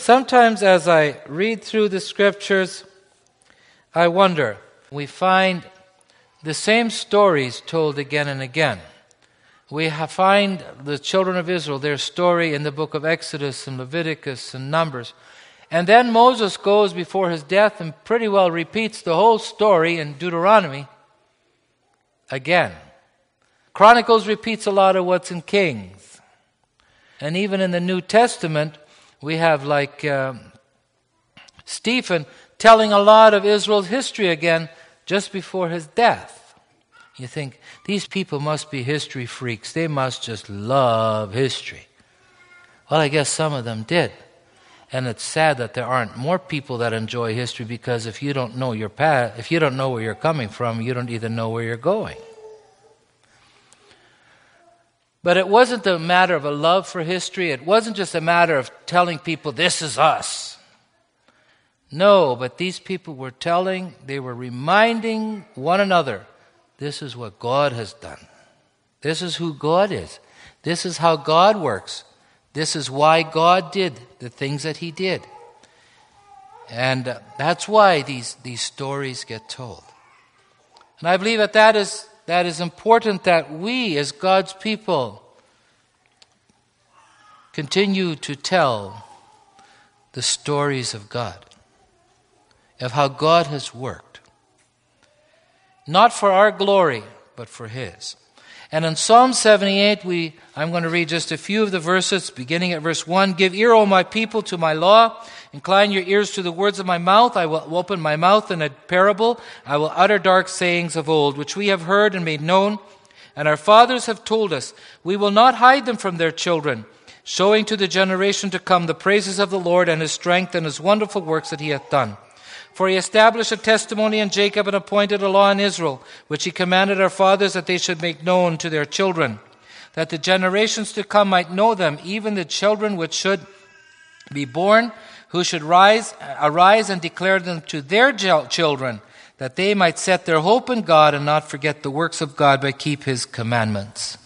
sometimes as I read through the scriptures, I wonder, we find the same stories told again and again. We find the children of Israel, their story in the book of Exodus and Leviticus and Numbers. And then Moses goes before his death and pretty well repeats the whole story in Deuteronomy again. Chronicles repeats a lot of what's in Kings. And even in the New Testament, we have like Stephen telling a lot of Israel's history again just before his death. You think, these people must be history freaks. They must just love history. Well, I guess some of them did. And it's sad that there aren't more people that enjoy history, because if you don't know your past, if you don't know where you're coming from, you don't even know where you're going. But it wasn't a matter of a love for history. It wasn't just a matter of telling people, this is us. No, but these people were they were reminding one another, this is what God has done. This is who God is. This is how God works. This is why God did the things that He did. And that's why these stories get told. And I believe that is important, that we as God's people continue to tell the stories of God, of how God has worked. Not for our glory, but for His. And in Psalm 78, I'm going to read just a few of the verses, beginning at verse 1. Give ear, O my people, to my law. Incline your ears to the words of my mouth. I will open my mouth in a parable. I will utter dark sayings of old, which we have heard and made known, and our fathers have told us. We will not hide them from their children, showing to the generation to come the praises of the Lord and His strength and His wonderful works that He hath done. For He established a testimony in Jacob and appointed a law in Israel, which He commanded our fathers that they should make known to their children, that the generations to come might know them, even the children which should be born, who should arise and declare them to their children, that they might set their hope in God and not forget the works of God, but keep His commandments.